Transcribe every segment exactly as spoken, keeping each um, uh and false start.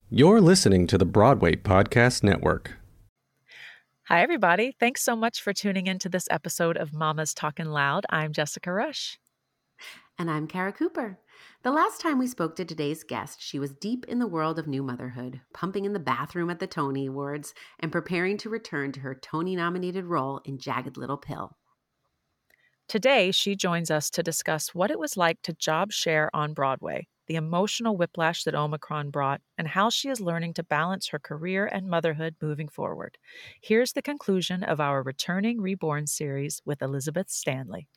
You're listening to the Broadway Podcast Network. Hi, everybody. Thanks so much for tuning into this episode of Mama's Talkin' Loud. I'm Jessica Rush. And I'm Kara Cooper. The last time we spoke to today's guest, she was deep in the world of new motherhood, pumping in the bathroom at the Tony Awards, and preparing to return to her Tony-nominated role in Jagged Little Pill. Today, she joins us to discuss what it was like to job share on Broadway, the emotional whiplash that Omicron brought, and how she is learning to balance her career and motherhood moving forward. Here's the conclusion of our Returning Reborn series with Elizabeth Stanley.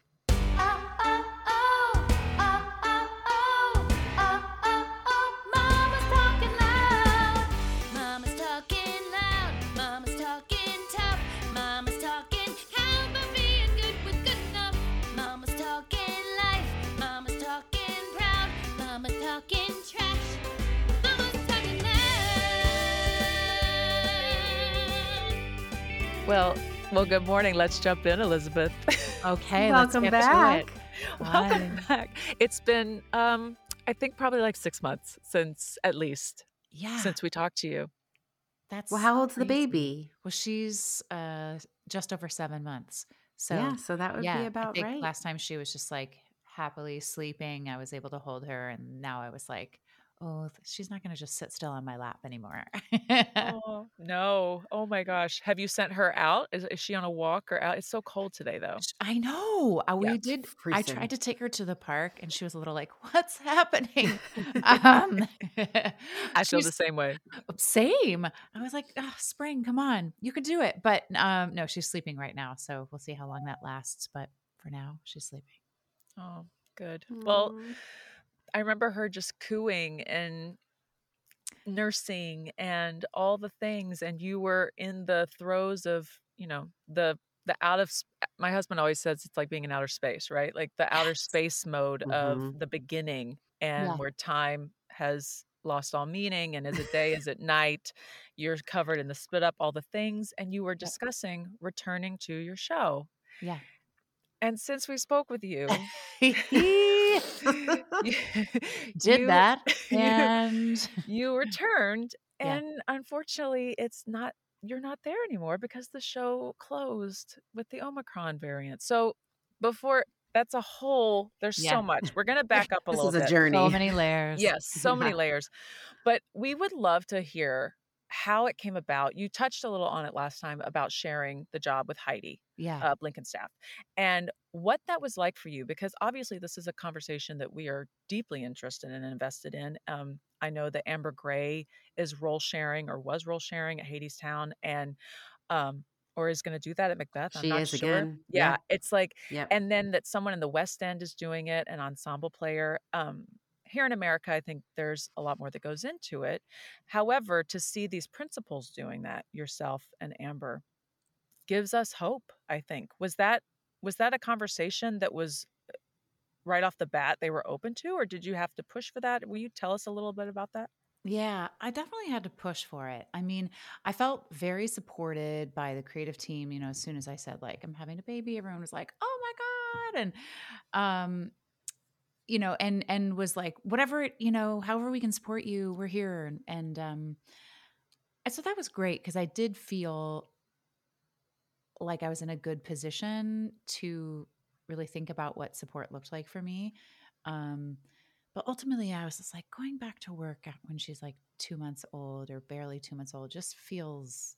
Well, well, good morning. Let's jump in, Elizabeth. Okay, Welcome let's get back. to it. Welcome Fun. back. It's been, um, I think, probably like six months since, at least, Yeah, since we talked to you. that's Well, how old's the crazy. baby? Well, she's uh just over seven months. So yeah, so that would yeah, be I about think right. last time she was just like happily sleeping. I was able to hold her, and now I was like, oh, th- she's not going to just sit still on my lap anymore. Oh, no. Oh my gosh. Have you sent her out? Is, is she on a walk or out? It's so cold today, though. Sh- I know. Uh, Yeah. We did. I Freezing. tried to take her to the park, and she was a little like, "What's happening?" um, I feel the she's same way. Same. I was like, oh, spring, come on. You can do it. But um, no, she's sleeping right now. So we'll see how long that lasts. But for now, she's sleeping. Oh, good. Well, Aw. I remember her just cooing and nursing and all the things, and you were in the throes of, you know, the the out of sp- my husband always says it's like being in outer space, right? Like the outer Yes. space mode of Mhm. the beginning, Yeah. and where time has lost all meaning, and is it day, is it night? You're covered in the split up, all the things, and you were Yep. discussing returning to your show. Yeah. And since we spoke with you, you Did you that. you And you returned, yeah. and unfortunately, it's not you're not there anymore because the show closed with the Omicron variant. So before that's a whole there's so Yeah. much. We're gonna back up a This little is a bit. So journey. many layers. Yes, so many Yeah. layers. But we would love to hear how it came about. You touched a little on it last time about sharing the job with Heidi Yeah. uh, Blinkenstaff, and what that was like for you, because obviously this is a conversation that we are deeply interested in and invested in. Um, I know that Amber Gray is role sharing or was role sharing at Hadestown, and um, or is going to do that at Macbeth. I'm She not is sure. again. Yeah, Yeah. it's like, Yep. and then that someone in the West End is doing it, an ensemble player. Um, here in America, I think there's a lot more that goes into it. However, to see these principals doing that, yourself and Amber, gives us hope, I think. Was that was that a conversation that was right off the bat they were open to, or did you have to push for that? Will you tell us a little bit about that? Yeah, I definitely had to push for it. I mean, I felt very supported by the creative team. You know, as soon as I said, like, I'm having a baby, everyone was like, oh my God. And, um, you know, and, and was like, whatever, it- you know, however we can support you, we're here. And, and, um, and so that was great because I did feel like I was in a good position to really think about what support looked like for me. Um, but ultimately, I was just like going back to work at- when she's like two months old or barely two months old just feels,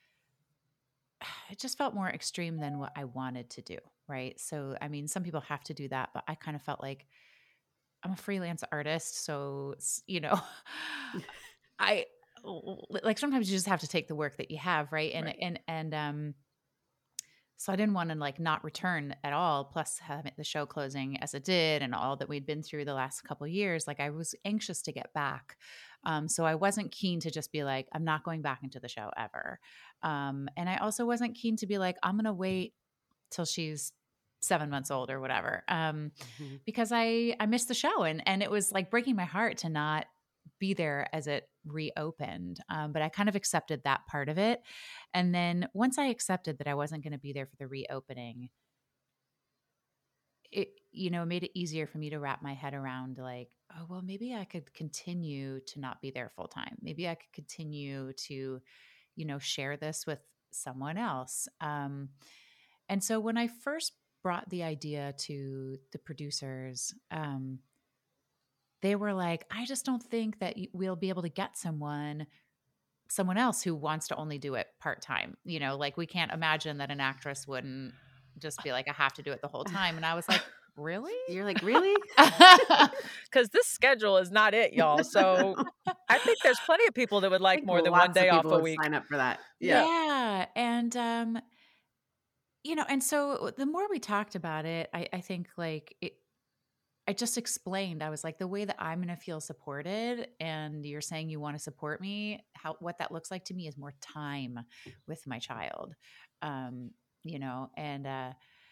it just felt more extreme than what I wanted to do. Right. So, I mean, some people have to do that, but I kind of felt like I'm a freelance artist. So, s- you know, I like sometimes you just have to take the work that you have. Right. And, Right. and, and, um, so I didn't want to like not return at all. Plus having the show closing as it did and all that we'd been through the last couple of years, like I was anxious to get back. Um, so I wasn't keen to just be like, I'm not going back into the show ever. Um, and I also wasn't keen to be like, I'm going to wait till she's seven months old or whatever. Um, Mhm. because I, I missed the show and, and it was like breaking my heart to not be there as it reopened. Um, but I kind of accepted that part of it. And then once I accepted that I wasn't going to be there for the reopening, it, you know, made it easier for me to wrap my head around like, oh, well, maybe I could continue to not be there full time. Maybe I could continue to, you know, share this with someone else. Um, and so when I first brought the idea to the producers, um, they were like, I just don't think that y- we'll be able to get someone someone else who wants to only do it part-time. You know, like we can't imagine that an actress wouldn't just be like, I have to do it the whole time. And I was like, really? You're like, really? Because this schedule is not it, y'all. So I think there's plenty of people that would I like think more than one lots of day off people a would week. sign up for that. Yeah. Yeah. And, um, you know, and so the more we talked about it, I, I think like it, I just explained, I was like, the way that I'm going to feel supported and you're saying you want to support me, how, what that looks like to me is more time with my child. Um, you know, and, uh,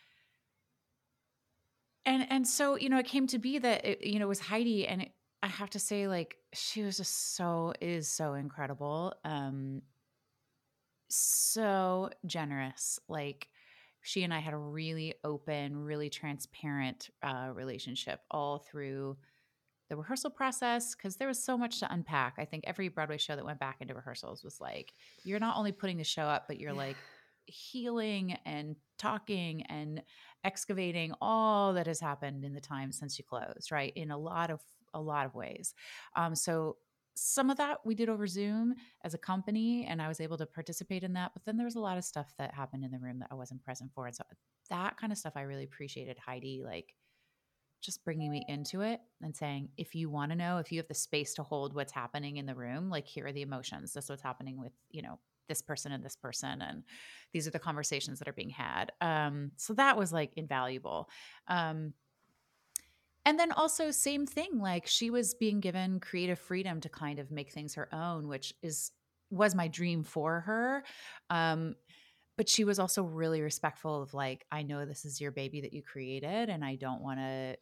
and, and so, you know, it came to be that, it, you know, it was Heidi, and it, I have to say, like, she was just so, is so incredible. Um, so generous. Like, she and I had a really open, really transparent uh, relationship all through the rehearsal process, because there was so much to unpack. I think every Broadway show that went back into rehearsals was like, you're not only putting the show up, but you're like healing and talking and excavating all that has happened in the time since you closed, right? In a lot of a lot of ways. Um, so some of that we did over Zoom as a company, and I was able to participate in that. But then there was a lot of stuff that happened in the room that I wasn't present for, and so that kind of stuff I really appreciated Heidi, like just bringing me into it and saying, if you want to know, if you have the space to hold what's happening in the room, like here are the emotions. This is what's happening with, you know, this person and this person. And these are the conversations that are being had. Um, so that was like invaluable. Um, and then also same thing, like she was being given creative freedom to kind of make things her own, which is, was my dream for her. Um, but she was also really respectful of like, I know this is your baby that you created, and I don't want to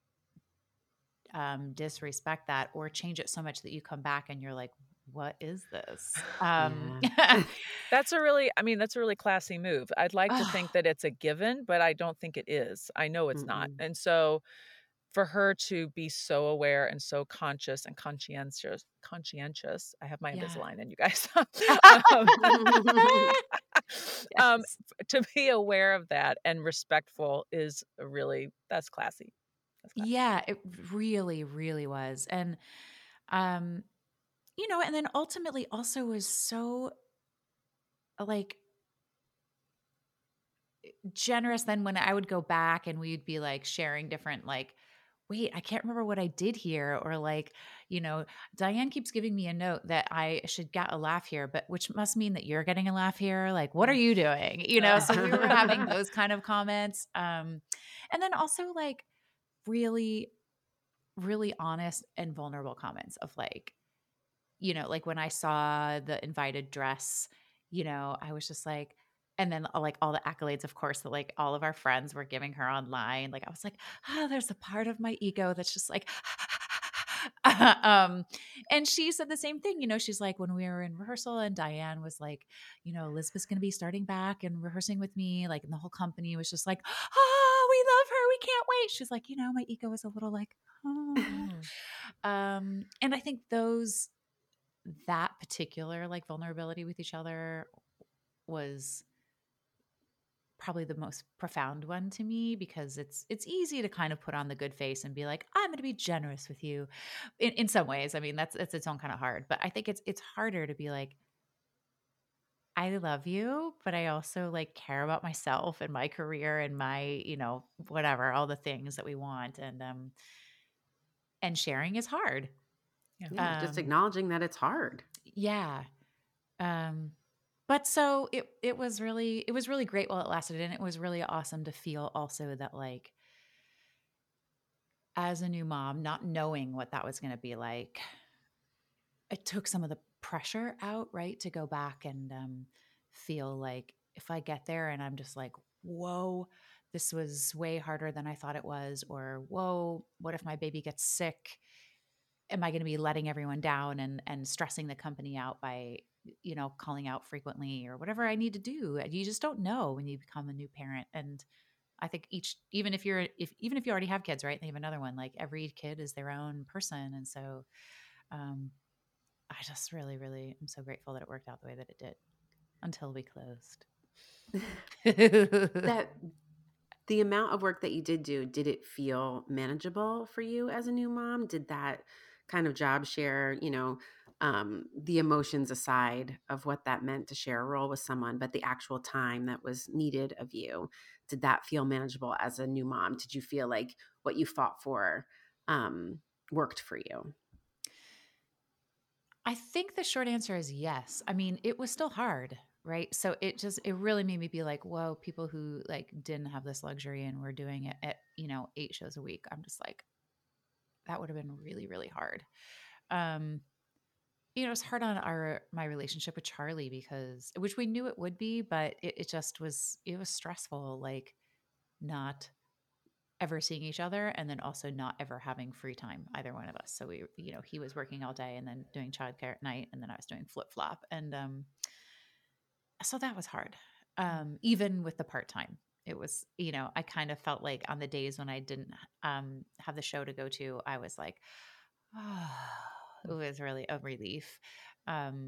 um, disrespect that or change it so much that you come back and you're like, what is this? Um, Yeah. That's a really, I mean, that's a really classy move. I'd like to oh, think that it's a given, but I don't think it is. I know it's not. Mm-mm. And so for her to be so aware and so conscious and conscientious, conscientious, I have my yeah. Invisalign in, you guys. um, um, Yes. to be aware of that and respectful is a really, that's classy. That's classy. Yeah, it really, really was. And, um, you know, and then ultimately also was so like generous. Then when I would go back and we'd be like sharing different, like, wait, I can't remember what I did here. Or like, you know, Diane keeps giving me a note that I should get a laugh here, but which must mean that you're getting a laugh here. Like, what are you doing? You know, so we were having those kind of comments. Um, and then also like really, really honest and vulnerable comments of like, you know, like when I saw the invited dress, you know, I was just like, and then uh, like all the accolades, of course, that like all of our friends were giving her online. Like I was like, oh, there's a part of my ego that's just like, um, and she said the same thing. You know, she's like, when we were in rehearsal, and Diane was like, you know, Elizabeth's going to be starting back and rehearsing with me, like, and the whole company was just like, oh, we love her, we can't wait. She's like, you know, my ego is a little like, oh. um, and I think those that particular like vulnerability with each other was probably the most profound one to me, because it's it's easy to kind of put on the good face and be like, I'm going to be generous with you in, in some ways. I mean, that's it's its own kind of hard, but I think it's it's harder to be like, I love you, but I also like care about myself and my career and my, you know, whatever, all the things that we want. And um and sharing is hard. Yeah. Yeah, just Um acknowledging that it's hard. yeah. Um But so it it was really it was really great while it lasted, and it was really awesome to feel also that like as a new mom, not knowing what that was going to be like, it took some of the pressure out, right? To go back and um, feel like if I get there and I'm just like, whoa, this was way harder than I thought it was, or whoa, what if my baby gets sick? Am I going to be letting everyone down and and stressing the company out by, you know, calling out frequently or whatever I need to do? And you just don't know when you become a new parent. And I think each, even if you're, if, even if you already have kids, right, and they have another one, like every kid is their own person. And so, um, I just really, really am so grateful that it worked out the way that it did until we closed. That the amount of work that you did do, did it feel manageable for you as a new mom? Did that kind of job share, you know, um, the emotions aside of what that meant to share a role with someone, but the actual time that was needed of you, did that feel manageable as a new mom? Did you feel like what you fought for um, worked for you? I think the short answer is yes. I mean, it was still hard, right? So it just, it really made me be like, whoa, people who like didn't have this luxury and were doing it at, you know, eight shows a week. I'm just like, that would have been really, really hard. Um, you know, it's hard on our, my relationship with Charlie because, which we knew it would be, but it, it just was, it was stressful, like not ever seeing each other and then also not ever having free time, either one of us. So we, you know, he was working all day and then doing childcare at night, and then I was doing flip flop. And um, so that was hard. Um, even with the part time, it was, you know, I kind of felt like on the days when I didn't um, have the show to go to, I was like, oh, it was really a relief. Um,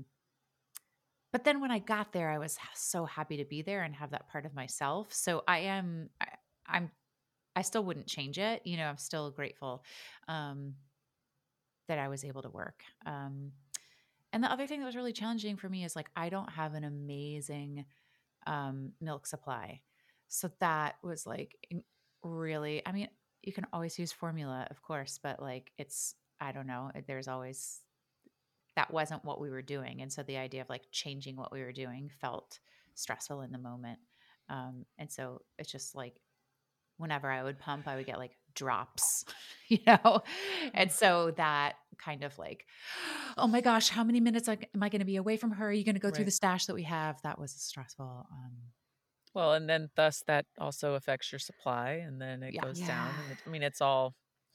but then when I got there, I was so happy to be there and have that part of myself. So I am, I, I'm I still wouldn't change it. You know, I'm still grateful um, that I was able to work. Um, and the other thing that was really challenging for me is like, I don't have an amazing um, milk supply. So that was like in- really, I mean, you can always use formula, of course, but like it's, I don't know, there's always, that wasn't what we were doing. And so the idea of like changing what we were doing felt stressful in the moment. Um, and so it's just like, whenever I would pump, I would get like drops, you know? And so that kind of like, oh my gosh, how many minutes am I going to be away from her? Are you going to go through Right. the stash that we have? That was stressful. Um, Well, and then thus that also affects your supply, and then it yeah. goes down. Yeah. And it, I mean, it's all.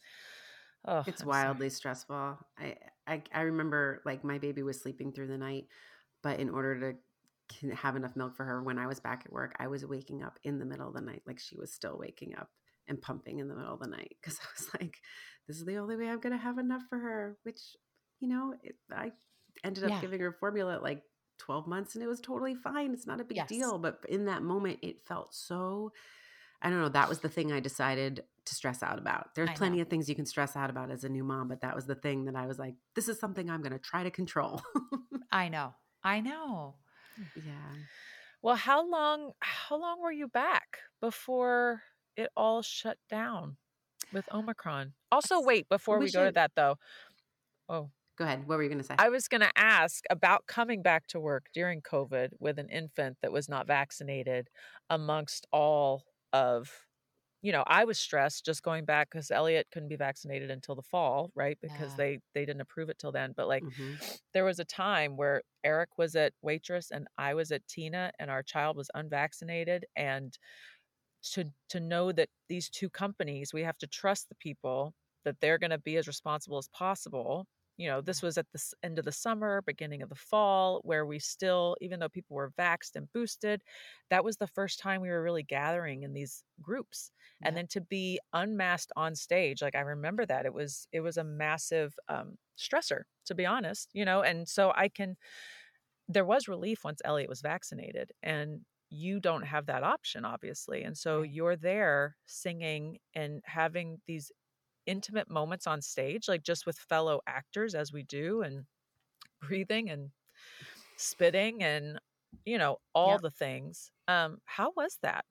Oh, It's I'm sorry. wildly stressful. I, I I remember like my baby was sleeping through the night, but in order to can have enough milk for her when I was back at work, I was waking up in the middle of the night, like she was still waking up and pumping in the middle of the night because I was like, this is the only way I'm gonna have enough for her. Which, you know, it, I ended up Yeah. giving her formula at like twelve months, and it was totally fine. It's not a big Yes. deal, but in that moment, it felt so. I don't know. That was the thing I decided to stress out about. There's I plenty know. of things you can stress out about as a new mom, but that was the thing that I was like, this is something I'm going to try to control. I know. I know. Yeah. Well, how long? How long were you back before it all shut down with Omicron? Also, wait, before We we go to should that though. Oh, go ahead. What were you going to say? I was going to ask about coming back to work during COVID with an infant that was not vaccinated amongst all of, you know, I was stressed just going back because Elliot couldn't be vaccinated until the fall, right? Because Yeah. they they didn't approve it till then. But like hmm there was a time where Eric was at Waitress and I was at Tina and our child was unvaccinated. And to to know that these two companies, we have to trust the people that they're going to be as responsible as possible. You know, this was at the s- end of the summer, beginning of the fall, where we still, even though people were vaxxed and boosted, that was the first time we were really gathering in these groups. And Yep. then to be unmasked on stage, like I remember that it was it was a massive um, stressor, to be honest. You know, and so I can. There was relief once Elliot was vaccinated, and you don't have that option, obviously. And so Right. you're there singing and having these intimate moments on stage, like just with fellow actors as we do, and breathing and spitting and, you know, all Yep. the things. Um, how was that?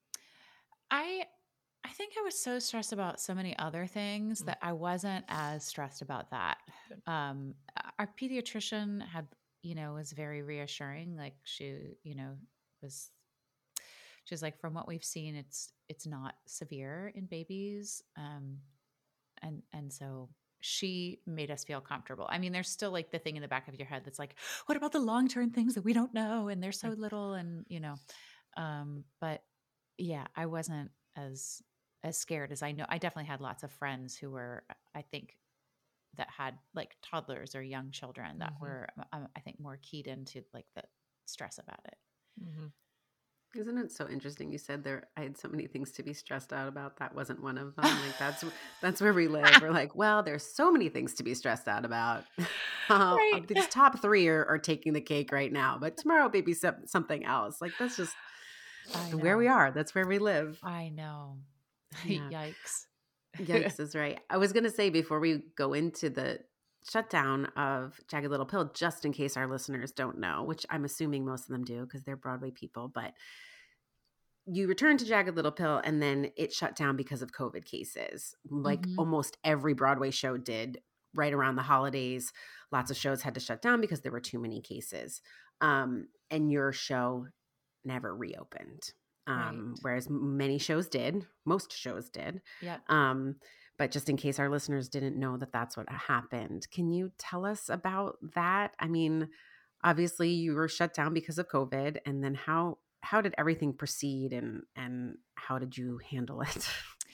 I I think I was so stressed about so many other things Mm, that I wasn't as stressed about that. good. Um, our pediatrician had, you know, was very reassuring. Like she, you know, was she's like, from what we've seen, it's it's not severe in babies. Um, and and so she made us feel comfortable. I mean, there's still like the thing in the back of your head that's like, what about the long term things that we don't know? And they're so Right. little, and you know, um, but yeah, I wasn't as as scared as I know. I definitely had lots of friends who were, I think, that had like toddlers or young children that Mm-hmm. were, um, I think, more keyed into like the stress about it. Mm-hmm. Isn't it so interesting? You said there, I had so many things to be stressed out about. That wasn't one of them. Like that's that's where we live. We're like, well, there's so many things to be stressed out about. Uh, Right. these top three are, are taking the cake right now, but tomorrow maybe some, something else. Like that's just I where we know. are. That's where we live. I know. Yeah. Yikes. Yikes is right. I was gonna say before we go into the shutdown of Jagged Little Pill, just in case our listeners don't know, which I'm assuming most of them do because they're Broadway people, but you returned to Jagged Little Pill and then it shut down because of COVID cases, like Mhm. almost every Broadway show did right around the holidays. Lots of shows had to shut down because there were too many cases. Um, and your show never reopened. Right. Um, whereas many shows did, most shows did. Yep. Um, but just in case our listeners didn't know that that's what happened, can you tell us about that? I mean, obviously you were shut down because of COVID, and then how how did everything proceed, and and how did you handle it?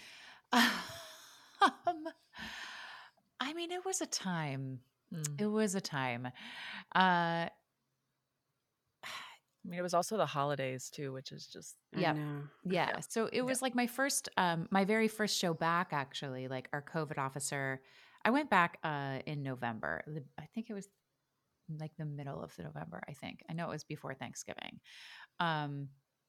um, I mean, it was a time. Mm. It was a time. Uh, I mean, it was also the holidays too, which is just I yep. know. Yeah. yeah. So it Yeah. was like my first, um, my very first show back, actually, like our COVID officer. I went back uh, in November. The- I think it was like the middle of the November, I think. I know it was before Thanksgiving. Um,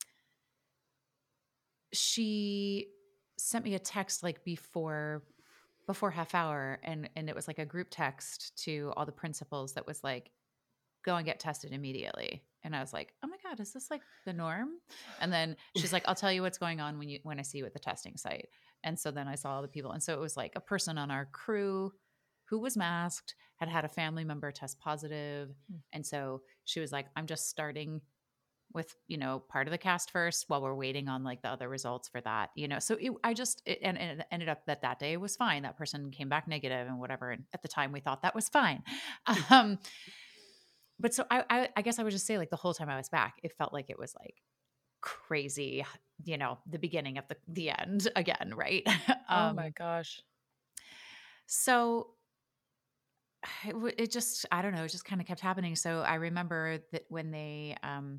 she sent me a text like before before half hour, and and it was like a group text to all the principals that was like, go and get tested immediately. And I was like, oh my God, is this like the norm? And then she's like, I'll tell you what's going on when you when I see you at the testing site. And so then I saw all the people. And so it was like a person on our crew who was masked, had had a family member test positive. Mm. And so she was like, I'm just starting with, you know, part of the cast first while we're waiting on like the other results for that, you know. So it, I just it, and, and it ended up that that day was fine. That person came back negative and whatever. And at the time we thought that was fine. Um, but so I, I I guess I would just say like the whole time I was back, it felt like it was like crazy, you know, the beginning of the the end again, right? Oh my um, gosh. so it, w- it just I don't know, it just kind of kept happening. So I remember that when they um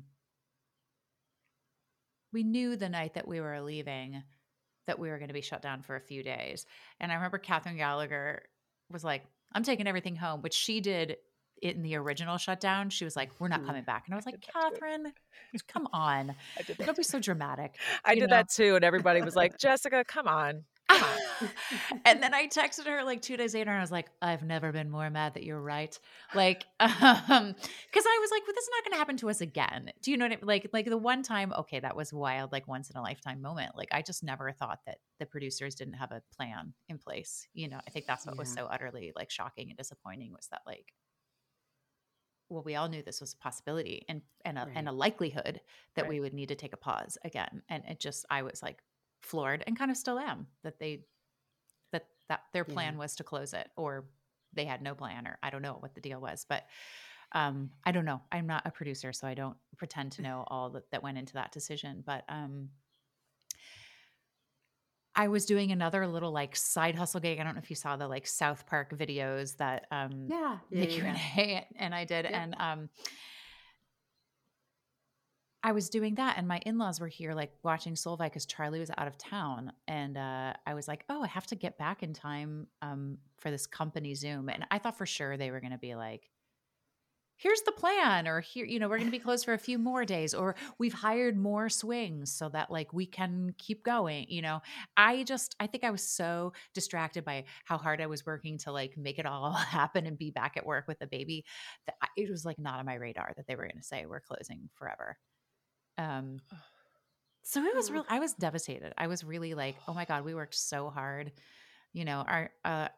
we knew the night that we were leaving that we were going to be shut down for a few days. And I remember Catherine Gallagher was like, I'm taking everything home, which she did in the original shutdown. She was like, we're not Mm. coming back. And I was I like, did that too. Catherine, come on. I did that. Don't be Too. so dramatic. I you did know? that too, and everybody was like, "Jessica, come on, come on." And then I texted her like two days later and I was like, I've never been more mad that you're right. Like, um, cause I was like, well, this is not going to happen to us again. Do you know what I mean? Like, like the one time, okay, that was wild, like once in a lifetime moment. Like, I just never thought that the producers didn't have a plan in place. You know, I think that's what was Yeah. so utterly like shocking and disappointing was that like, well, we all knew this was a possibility and, and a, Right. and a likelihood that Right. we would need to take a pause again. And it just, I was like floored and kind of still am that they that that their plan Yeah. was to close it, or they had no plan, or I don't know what the deal was. But um, I don't know. I'm not a producer, so I don't pretend to know all that, that went into that decision. But um, I was doing another little like side hustle gig. I don't know if you saw the like South Park videos that um, Yeah. Yeah. the yeah, Q and yeah. A and I did, Yep. and um, I was doing that, and my in-laws were here, like watching Solvay because Charlie was out of town, and uh, I was like, "Oh, I have to get back in time um, for this company Zoom." And I thought for sure they were going to be like, "Here's the plan," or "Here, you know, we're going to be closed for a few more days," or "We've hired more swings so that like we can keep going." You know, I just, I think I was so distracted by how hard I was working to like make it all happen and be back at work with the baby that I, it was like not on my radar that they were going to say we're closing forever. Um, so it was Oh. real. I was devastated. I was really like, oh my God, we worked so hard. You know, our, uh,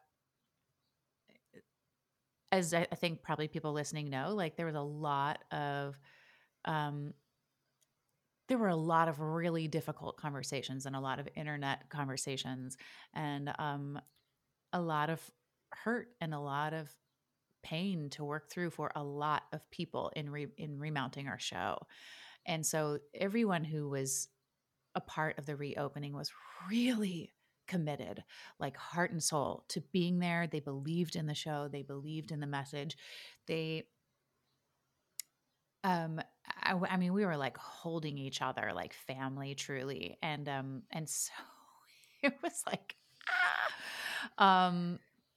as I I think probably people listening know, like there was a lot of, um, there were a lot of really difficult conversations and a lot of internet conversations and um, a lot of hurt and a lot of pain to work through for a lot of people in re- in remounting our show. And so everyone who was a part of the reopening was really committed, like heart and soul, to being there. They believed in the show, they believed in the message. They um I, I mean, we were like holding each other like family, truly. And, um, and so it was like, ah, um,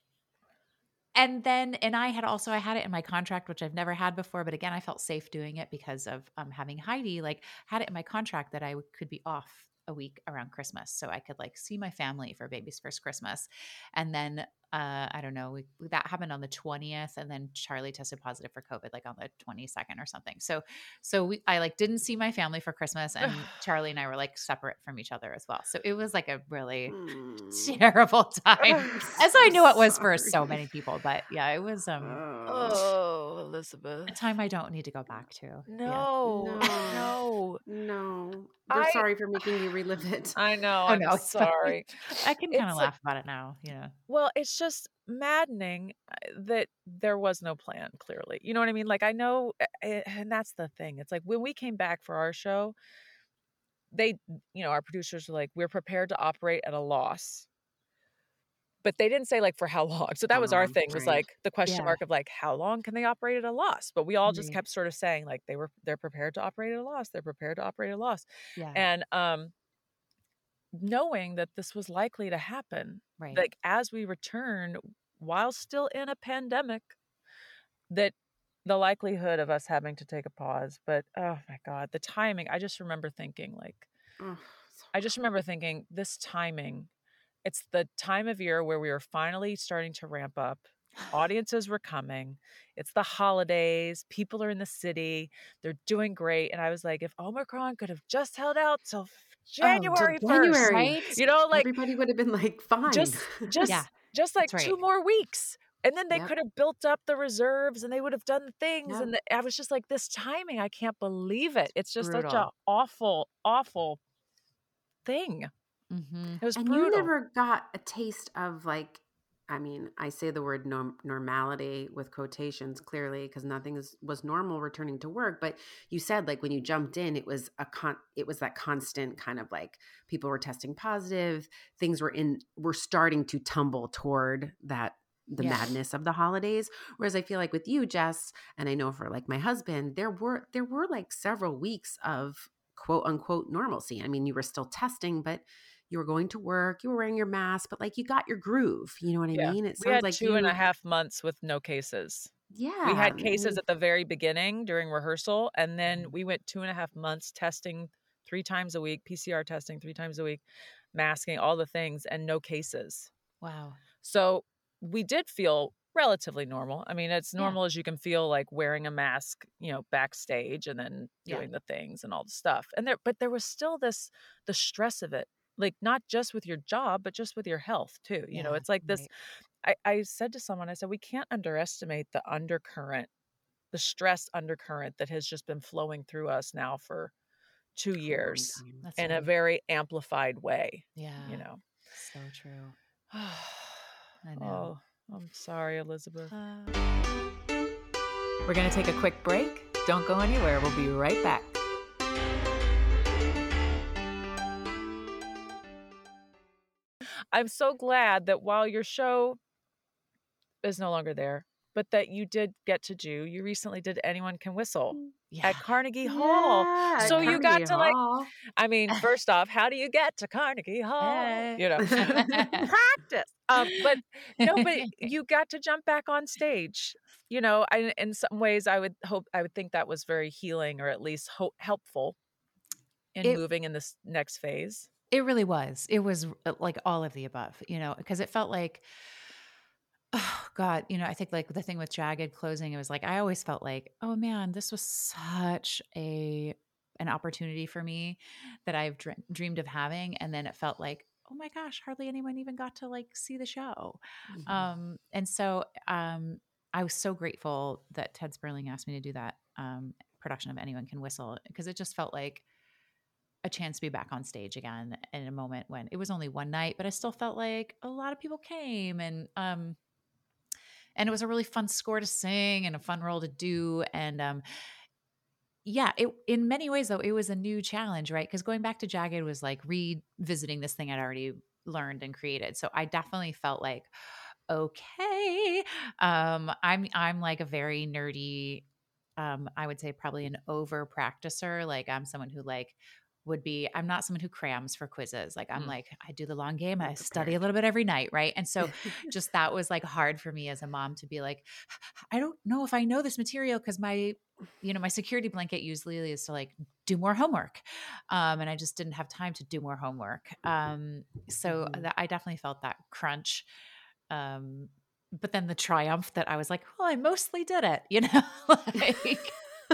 and then, and I had also, I had it in my contract, which I've never had before, but again, I felt safe doing it because of um, having Heidi, like had it in my contract that I w- could be off a week around Christmas. So I could like see my family for baby's first Christmas. And then, uh, I don't know, we, that happened on the twentieth, and then Charlie tested positive for COVID, like on the twenty-second or something. So, so we, I like didn't see my family for Christmas, and Charlie and I were like separate from each other as well. So it was like a really Mm. terrible time, I'm as so I knew it was for sorry. so many people. But yeah, it was um Oh, Oh, a Elizabeth. time I don't need to go back to. Yeah. No, no, no. no. We're I sorry for making you relive it. I know. Oh I'm no, it's fine. sorry. I can kind of It's like, laugh about it now. You know. well, it's just maddening uh, that there was no plan, clearly. You know what I mean? Like, I know, uh, uh, and that's the thing. It's like when we came back for our show, they, you know, our producers were like, we're prepared to operate at a loss. But they didn't say like for how long. So that How was our long? thing, was Right. like the question Yeah. mark of like, how long can they operate at a loss? But we all just Right. kept sort of saying like they were, they're prepared to operate at a loss. They're prepared to operate at a loss. Yeah. And um, knowing that this was likely to happen, Right. like as we return while still in a pandemic, that the likelihood of us having to take a pause, but oh my God, the timing, I just remember thinking like, Oh, so I just remember thinking this timing, it's the time of year where we were finally starting to ramp up. Audiences were coming. It's the holidays. People are in the city. They're doing great. And I was like, if Omicron could have just held out till Oh, January till first, January. right? you know, like Everybody would have been like, fine. just, just, Yeah, just like that's two right. more weeks. And then they Yep. could have built up the reserves and they would have done the things. Yep. And the, I was just like, this timing, I can't believe it. It's just such a Brutal. awful, awful thing. Mm-hmm. It was And brutal. you never got a taste of like, I mean, I say the word norm- normality with quotations clearly because nothing is, was normal returning to work. But you said like when you jumped in, it was a con. It was that constant kind of like people were testing positive. Things were in were starting to tumble toward that the Yeah. madness of the holidays. Whereas I feel like with you, Jess, and I know for like my husband, there were there were like several weeks of quote unquote normalcy. I mean, you were still testing, but you were going to work, you were wearing your mask, but like you got your groove. You know what I Yeah. mean? It We sounds had like two and a you, half months with no cases. We yeah. had I cases mean, at the very beginning during rehearsal, and then Mhm. we went two and a half months testing three times a week, P C R testing three times a week, masking, all the things, and no cases. Wow. So we did feel relatively normal. I mean, it's Yeah. normal as you can feel like wearing a mask, you know, backstage and then Yeah. doing the things and all the stuff. And there, but there was still this, the stress of it, like not just with your job, but just with your health too. You know, Yeah. it's like this, Right. I, I said to someone, I said, we can't underestimate the undercurrent, the stress undercurrent that has just been flowing through us now for two for a long years time. That's in a right. very amplified way, Yeah. you know. So true. I know. Oh, I'm sorry, Elizabeth. Uh, We're going to take a quick break. Don't go anywhere. We'll be right back. I'm so glad that while your show is no longer there, but that you did get to do, you recently did Anyone Can Whistle yeah. at Carnegie Hall. Yeah, at So you got Carnegie to like, Hall. I mean, first off, how do you get to Carnegie Hall? Hey. You know, practice. Um, but no, but you got to jump back on stage. You know, I, in some ways, I would hope, I would think that was very healing, or at least ho- helpful in It- moving in this next phase. It really was. It was uh, like all of the above, you know, because it felt like, oh God, you know, I think like the thing with Jagged closing, it was like, I always felt like, oh man, this was such a, an opportunity for me that I've dr- dreamed of having. And then it felt like, oh my gosh, hardly anyone even got to like see the show. Mhm. Um, and so um, I was so grateful that Ted Sperling asked me to do that um, production of Anyone Can Whistle, because it just felt like a chance to be back on stage again in a moment when it was only one night, but I still felt like a lot of people came, and um, and it was a really fun score to sing and a fun role to do. And um, yeah, it, in many ways though, it was a new challenge, right? Because going back to Jagged was like revisiting this thing I'd already learned and created. So I definitely felt like, okay, um, I'm I'm like a very nerdy um, I would say probably an over practicer. Like I'm someone who like would be, I'm not someone who crams for quizzes. Like I'm Mm. like, I do the long game. I Well study a prepared. little bit every night. Right. And so just that was like hard for me as a mom to be like, I don't know if I know this material because my, you know, my security blanket usually is to like do more homework. Um, and I just didn't have time to do more homework. Um, so Mhm. that I definitely felt that crunch. Um, but then the triumph that I was like, well, I mostly did it, you know, like,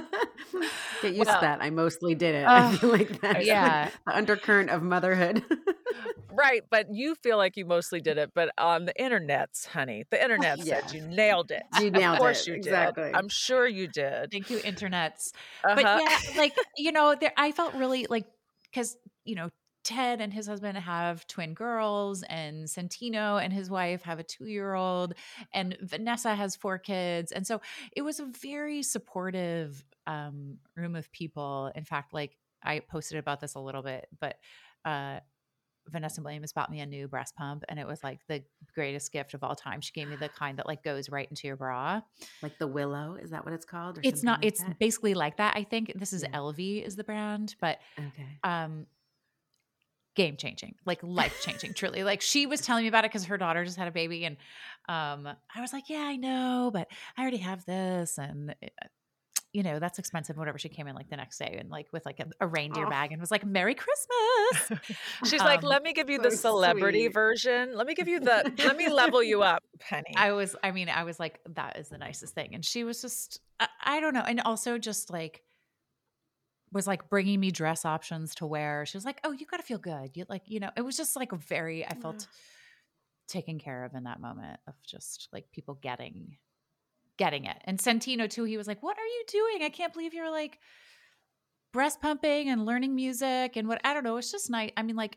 Get used to Well, that. I mostly did it. I uh, feel like that's yeah, like the undercurrent of motherhood. right. But you feel like you mostly did it. But on the internets, honey, the internet said Yeah. you nailed it. You Of nailed course it. you did. Exactly. I'm sure you did. thank you, internets. Uh But huh. yeah, like, you know, there, I felt really like, because, you know, Ted and his husband have twin girls, and Santino and his wife have a two year old, and Vanessa has four kids. And so it was a very supportive um, room of people. In fact, like I posted about this a little bit, but uh, Vanessa Williams bought me a new breast pump, and it was like the greatest gift of all time. She gave me the kind that like goes right into your bra. Like the Willow, is that what it's called, or It's something not, like it's that? basically like that. I think this is Yeah. L V is the brand, but Okay. um game changing, like life changing, truly. Like she was telling me about it because her daughter just had a baby, and um I was like, yeah, I know, but I already have this, and it, you know, that's expensive, whatever. She came in like the next day and like with like a, a reindeer Oh, bag and was like, Merry Christmas. She's like, Um let me give you the so celebrity sweet. version. Let me give you the, let me level you up, Penny. I was, I mean, I was like, that is the nicest thing. And she was just, I, I don't know. And also just like, was like bringing me dress options to wear. She was like, oh, you got to feel good. You like, you know, it was just like a very, I felt taken care of in that moment of just like people getting, getting it. And Santino too, he was like, what are you doing? I can't believe you're like breast pumping and learning music and what, I don't know. It's just nice. I mean, like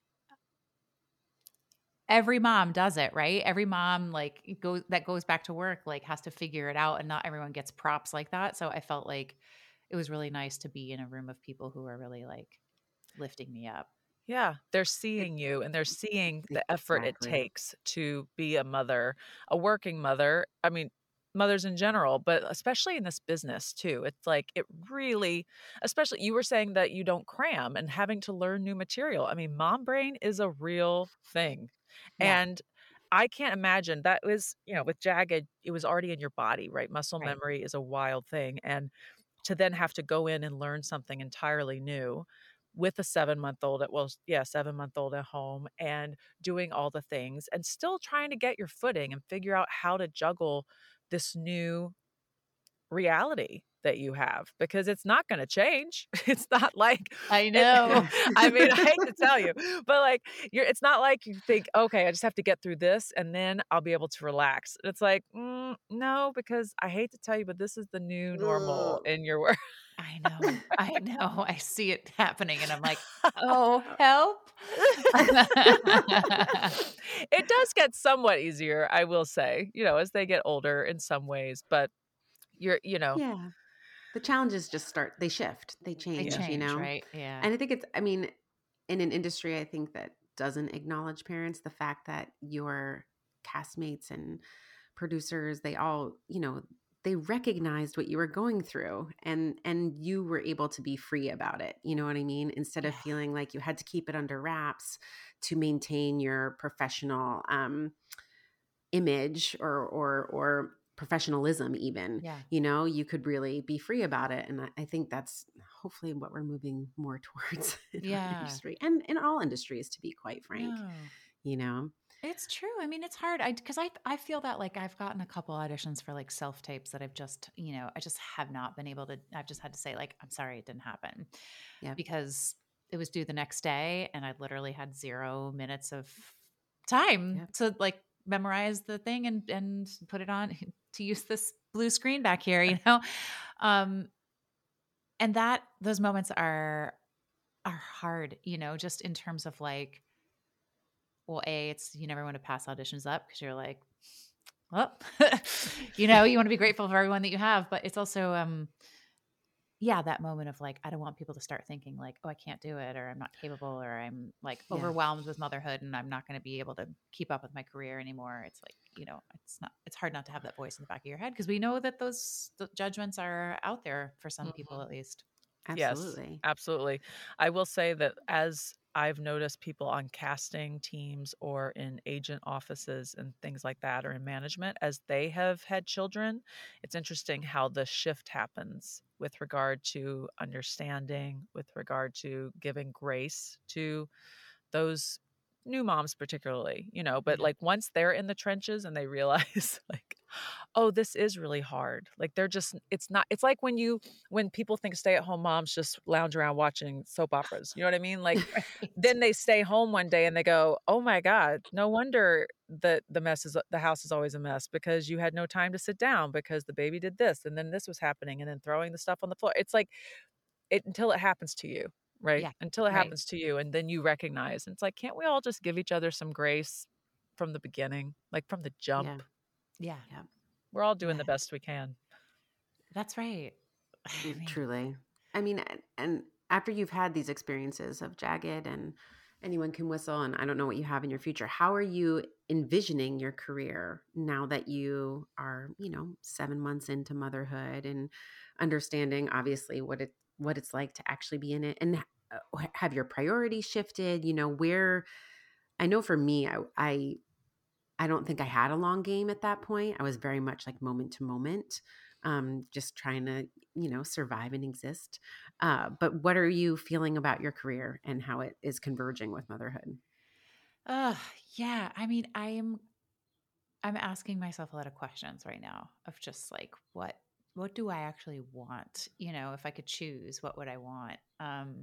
every mom does it, right? Every mom like goes, that goes back to work, like has to figure it out, and not everyone gets props like that. So I felt like it was really nice to be in a room of people who are really like lifting me up. Yeah, they're It, seeing you and they're seeing the effort it exactly. takes to be a mother, a working mother. I mean, mothers in general, but especially in this business too. It's like it really, especially you were saying that you don't cram and having to learn new material. I mean, mom brain is a real thing. Yeah. And I can't imagine that was, you know, with Jagged, it was already in your body, right? Muscle Right. memory is a wild thing. And to then have to go in and learn something entirely new with a seven month old at, well, yeah, seven month old at home and doing all the things and still trying to get your footing and figure out how to juggle this new reality that you have, because it's not going to change. It's not like I it, know. I mean, I hate to tell you, but like you're, it's not like you think, okay, I just have to get through this and then I'll be able to relax. It's like, mm, no, because I hate to tell you, but this is the new normal Ugh. in your work. I know. I know. I see it happening and I'm like, oh, help. It does get somewhat easier, I will say, you know, as they get older in some ways, but you're, you know, Yeah. The challenges just start, they shift, they They change, you change, know? right? Yeah. And I think it's, I mean, in an industry, I think that doesn't acknowledge parents, the fact that your castmates and producers, they all, you know, they recognized what you were going through, and and you were able to be free about it. You know what I mean? Instead of Yeah. feeling like you had to keep it under wraps to maintain your professional um, image or or or professionalism even, Yeah. you know, you could really be free about it. And I, I think that's hopefully what we're moving more towards in our Yeah. industry, and in all industries, to be quite frank, No. you know. It's true. I mean, it's hard. I because I I feel that like I've gotten a couple auditions for like self tapes that I've just, you know, I just have not been able to. I've just had to say like, I'm sorry, it didn't happen Yeah. because it was due the next day, and I literally had zero minutes of time Yeah. to like memorize the thing and and put it on to use this blue screen back here, you know. Um, and that those moments are are hard, you know, just in terms of like. Well, A, it's you never want to pass auditions up because you're like, well, you know, you want to be grateful for everyone that you have, but it's also, um, yeah, that moment of like, I don't want people to start thinking like, oh, I can't do it, or I'm not capable, or I'm like Yeah. overwhelmed with motherhood and I'm not going to be able to keep up with my career anymore. It's like, you know, it's not, it's hard not to have that voice in the back of your head because we know that those the judgments are out there for some people at least. Yes, Absolutely. absolutely. I will say that as I've noticed people on casting teams or in agent offices and things like that, or in management, as they have had children, it's interesting how the shift happens with regard to understanding, with regard to giving grace to those new moms particularly, you know, but Yeah. like once they're in the trenches and they realize like, oh, this is really hard. Like they're just, it's not, it's like when you, when people think stay at home moms just lounge around watching soap operas, you know what I mean? Like Right. then they stay home one day and they go, oh my God, no wonder that the mess is, the house is always a mess because you had no time to sit down because the baby did this and then this was happening and then throwing the stuff on the floor. It's like it until it happens to you, right? Yeah. Until it Right. happens to you and then you recognize. And it's like, can't we all just give each other some grace from the beginning, like from the jump? Yeah. Yeah. Yeah. We're all doing Yeah. the best we can. That's right. I mean, Truly. I mean, and- and after you've had these experiences of Jagged and Anyone Can Whistle, and I don't know what you have in your future, how are you envisioning your career now that you are, you know, seven months into motherhood and understanding obviously what it what it's like to actually be in it, and uh, have your priorities shifted? You know, where I know for me, I, I I don't think I had a long game at that point. I was very much like moment to moment, um, just trying to, you know, survive and exist. Uh, but what are you feeling about your career and how it is converging with motherhood? uh, yeah. I mean, I am I'm asking myself a lot of questions right now of just like what what do I actually want? You know, if I could choose, what would I want? Um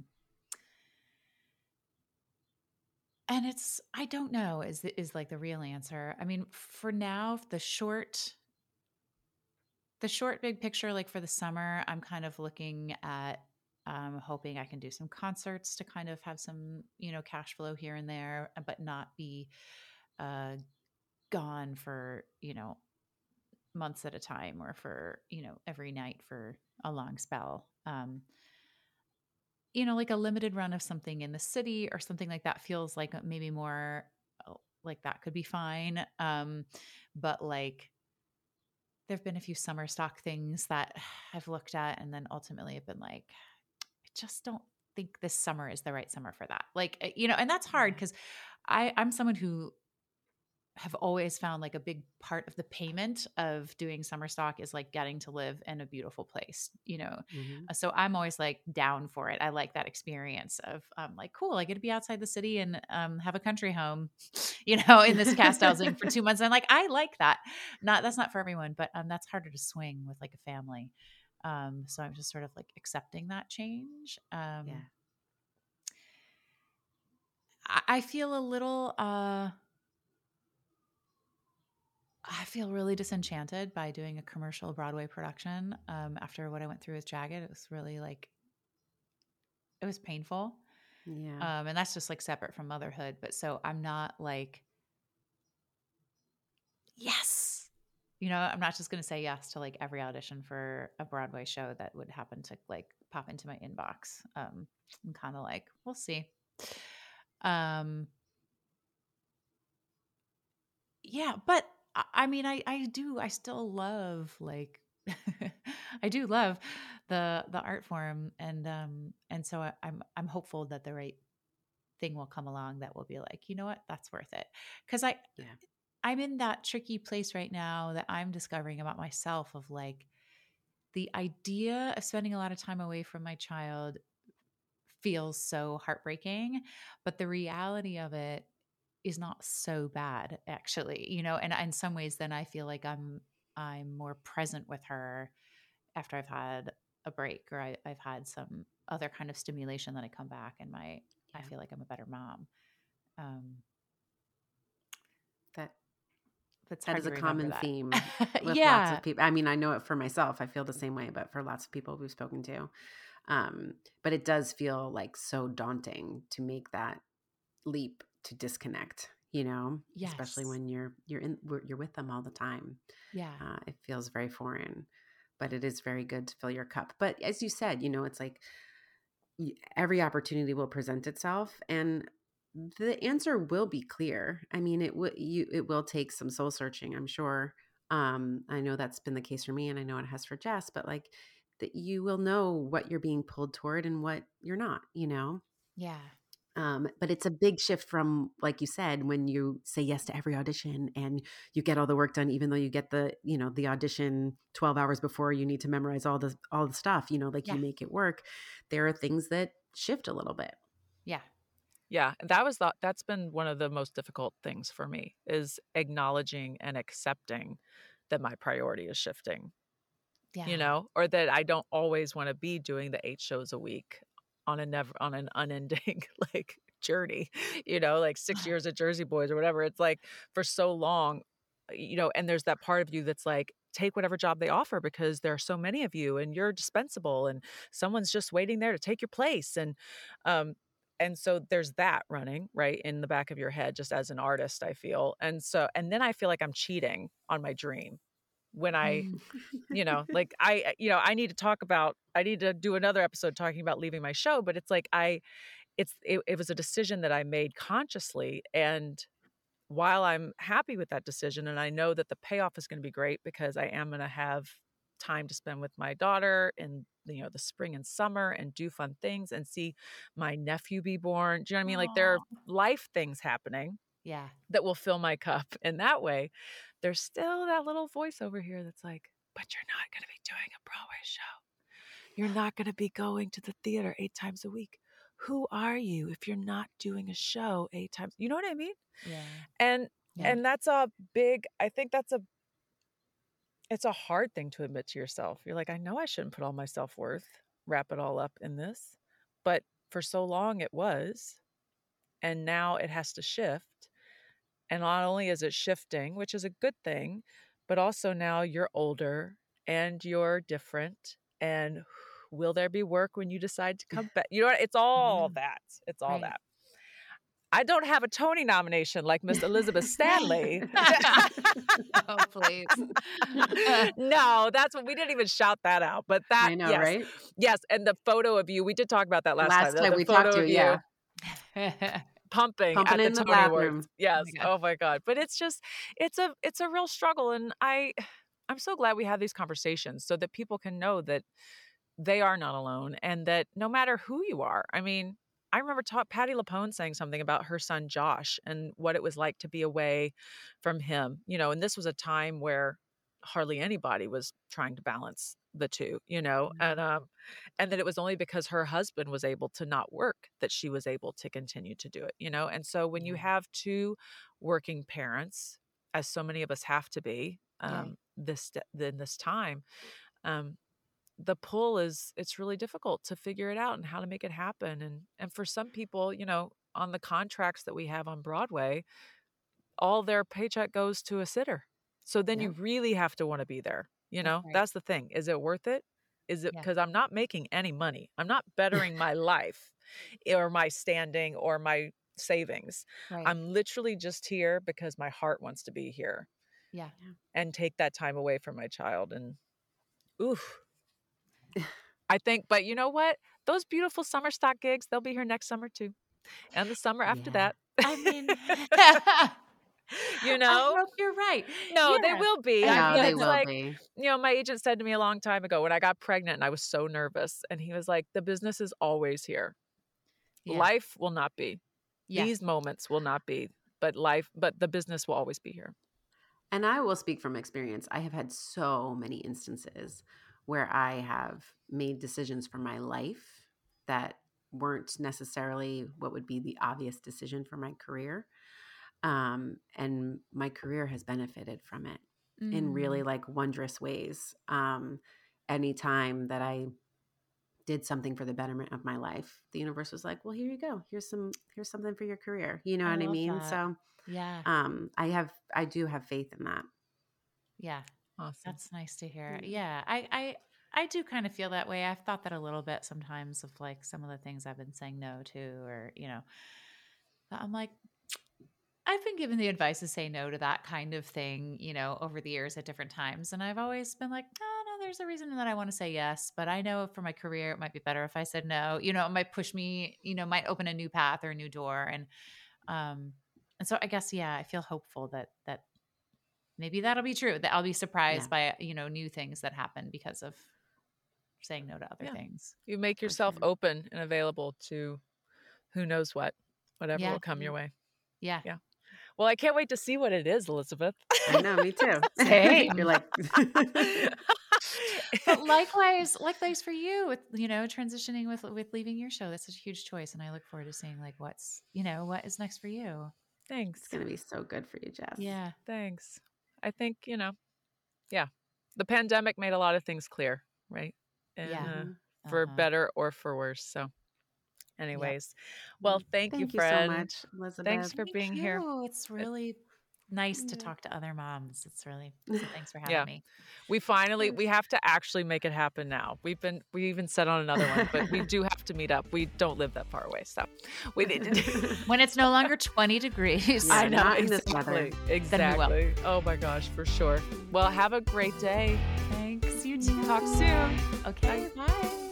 and it's I don't know is the- is like the real answer. I mean, for now, the short the short big picture like for the summer, I'm kind of looking at um hoping I can do some concerts to kind of have some, you know, cash flow here and there, but not be uh gone for, you know, months at a time or for, you know, every night for a long spell. Um, you know, like a limited run of something in the city or something like that feels like maybe more uh, like that could be fine. Um, but like there've been a few summer stock things that I've looked at and then ultimately have been like, I just don't think this summer is the right summer for that. Like, uh, you know, and that's hard because I I'm someone who have always found like a big part of the payment of doing summer stock is like getting to live in a beautiful place, you know? Mm-hmm. Uh, So I'm always like down for it. I like that experience of um, like, cool, I get to be outside the city and um, have a country home, you know, in this cast housing for two months. And like, I like that. Not, that's not for everyone, but um, that's harder to swing with like a family. Um, so I'm just sort of like accepting that change. Um, Yeah. I, I feel a little, uh, I feel really disenchanted by doing a commercial Broadway production. Um, after what I went through with Jagged, it was really like it was painful, Yeah. um, and that's just like separate from motherhood. But so I'm not like yes, you know, I'm not just going to say yes to like every audition for a Broadway show that would happen to like pop into my inbox. Um, I'm kind of like we'll see. Um, yeah, but I, I mean, I I do I still love like I do love the the art form, and um and so I, I'm I'm hopeful that the right thing will come along that will be like, you know what, that's worth it. Because I Yeah. I'm in that tricky place right now that I'm discovering about myself of like the idea of spending a lot of time away from my child feels so heartbreaking, but the reality of it is not so bad actually, you know, and in some ways then I feel like I'm I'm more present with her after I've had a break or I, I've had some other kind of stimulation that I come back and my I Yeah. feel like I'm a better mom. Um, That that's that hard is to a remember common that. theme with lots Yeah. of people. I mean, I know it for myself. I feel the same way, but for lots of people we've spoken to. Um, but it does feel like so daunting to make that leap to disconnect, you know, especially Yes. when you're you're in we're- you're with them all the time. Yeah. Uh, it feels very foreign. but it is very good to fill your cup. But as you said, you know, it's like y- every opportunity will present itself, and the answer will be clear. I mean, it will you it will take some soul searching, I'm sure. Um, I know that's been the case for me, and I know it has for Jess, but like that you will know what you're being pulled toward and what you're not, you know? Yeah. Um, but it's a big shift from, like you said, when you say yes to every audition and you get all the work done, even though you get the, you know, the audition twelve hours before you need to memorize all the, all the stuff, you know, like Yeah. you make it work. There are things that shift a little bit. Yeah. Yeah, that was the that's been one of the most difficult things for me, is acknowledging and accepting that my priority is shifting, Yeah. you know, or that I don't always want to be doing the eight shows a week on a never on an unending like journey, you know, like six years at Jersey Boys or whatever. It's like for so long, you know, and there's that part of you that's like, take whatever job they offer because there are so many of you and you're dispensable and someone's just waiting there to take your place. And um and so there's that running right in the back of your head just as an artist, I feel. And so and then I feel like I'm cheating on my dream when I, you know, like I, you know, I need to talk about, I need to do another episode talking about leaving my show, but it's like I, it's, it, it was a decision that I made consciously. And while I'm happy with that decision, and I know that the payoff is going to be great because I am going to have time to spend with my daughter in, you know, the spring and summer and do fun things and see my nephew be born. Do you know what I mean? Like there are life things happening Yeah. that will fill my cup in that way. There's still that little voice over here that's like, but you're not going to be doing a Broadway show. You're not going to be going to the theater eight times a week. Who are you if you're not doing a show eight times? You know what I mean? Yeah. And Yeah. and that's a big, I think that's a, it's a hard thing to admit to yourself. You're like, I know I shouldn't put all my self-worth, wrap it all up in this. But for so long it was. And now it has to shift. And not only is it shifting, which is a good thing, but also now you're older and you're different. And will there be work when you decide to come back? You know what? It's all that. It's all Right. that. I don't have a Tony nomination like Miss Elizabeth Stanley. Oh, please. No, that's what we didn't even shout that out. But that, I know, yes, right? yes. And the photo of you, we did talk about that last, Last time. time the we photo talked to of you, you yeah. pumping, Pumping at the in the Tony bathroom. Awards. Yes. my God. Oh my God. But it's just, it's a, it's a real struggle. And I, I'm so glad we have these conversations so that people can know that they are not alone and that no matter who you are, I mean, I remember ta- Patti LuPone saying something about her son, Josh, and what it was like to be away from him, you know, and this was a time where hardly anybody was trying to balance the two, you know, Mhm. and, um, and that it was only because her husband was able to not work that she was able to continue to do it, you know? And so when you Yeah. have two working parents, as so many of us have to be, Yeah. um, this, in this time, um, the pull is, it's really difficult to figure it out and how to make it happen. And, and for some people, you know, on the contracts that we have on Broadway, all their paycheck goes to a sitter. So then you Yeah. really have to want to be there. You That's know, right. that's the thing. Is it worth it? Is it Yeah. because I'm not making any money? I'm not bettering my life or my standing or my savings. Right. I'm literally just here because my heart wants to be here Yeah. and take that time away from my child. And oof. I think, but you know what? Those beautiful summer stock gigs, they'll be here next summer too. And the summer after Yeah. that. I mean, You I know? hope you're right. No, they Yeah. will be. I No, mean, they it's will like, be. you know, my agent said to me a long time ago when I got pregnant and I was so nervous. And he was like, the business is always here. Yeah. Life will not be. Yeah. These moments will not be. But life, but the business will always be here. And I will speak from experience. I have had so many instances where I have made decisions for my life that weren't necessarily what would be the obvious decision for my career. Um, and my career has benefited from it in really Mm. like wondrous ways. Um, anytime that I did something for the betterment of my life, the universe was like, well, here you go. Here's some, here's something for your career. You know I what I love mean? that. So, Yeah. um, I have, I do have faith in that. Yeah. Awesome. That's nice to hear. Mm. Yeah. I, I, I do kind of feel that way. I've thought that a little bit sometimes of like some of the things I've been saying no to, or, you know, but I'm like, I've been given the advice to say no to that kind of thing, you know, over the years at different times. And I've always been like, oh, no, there's a reason that I want to say yes, but I know for my career, it might be better if I said no. You know, it might push me, you know, might open a new path or a new door. And, um, and so I guess, yeah, I feel hopeful that, that maybe that'll be true, that I'll be surprised Yeah. by, you know, new things that happen because of saying no to other Yeah. things. You make For yourself sure. open and available to who knows what, whatever Yeah. will come your way. Yeah. Yeah. Well, I can't wait to see what it is, Elizabeth. I know, me too. Same. You're like, But likewise, likewise for you with, you know, transitioning with, with leaving your show, that's such a huge choice. And I look forward to seeing like, what's, you know, what is next for you? Thanks. it's going to be so good for you, Jess. Yeah. Thanks. I think, you know, yeah, the pandemic made a lot of things clear, right? And Yeah. uh, Mhm. for Uh-huh. better or for worse. So anyways, well, thank, Thank you, you so friend. much, Elizabeth. Thanks for Thank being you. here. It's really nice to Yeah. talk to other moms. It's really, so thanks for having Yeah. me. We finally, we have to actually make it happen now. We've been, we even said on another one, but we do have to meet up. We don't live that far away. So we need to do When it's no longer twenty degrees. Yeah, I know, not in this exactly. weather. Exactly. Oh my gosh, for sure. Well, have a great day. Thanks. You too. Talk soon. Okay. Bye.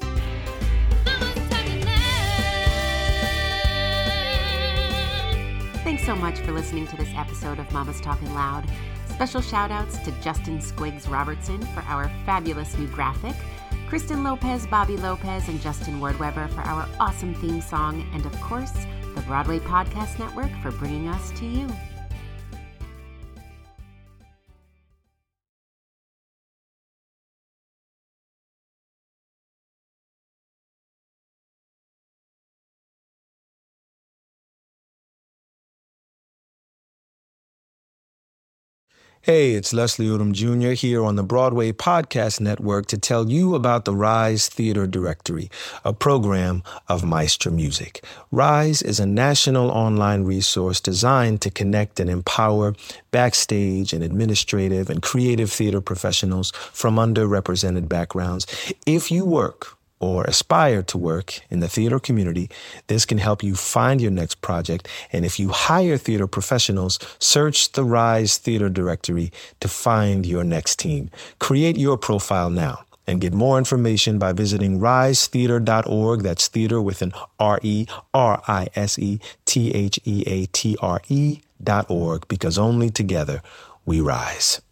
Thanks so much for listening to this episode of Mama's Talking Loud. Special shout outs to Justin Squiggs Robertson for our fabulous new graphic, Kristen Lopez, Bobby Lopez, and Justin Wardweber for our awesome theme song, and of course, the Broadway Podcast Network for bringing us to you. Hey, it's Leslie Odom Junior here on the Broadway Podcast Network to tell you about the Rise Theater Directory, a program of Maestra Music. Rise is a national online resource designed to connect and empower backstage and administrative and creative theater professionals from underrepresented backgrounds. If you work or aspire to work in the theater community, this can help you find your next project. And if you hire theater professionals, search the Rise Theater Directory to find your next team. Create your profile now and get more information by visiting rise theater dot org. That's theater with an R E R I S E T H E A T R E dot org, because only together we rise.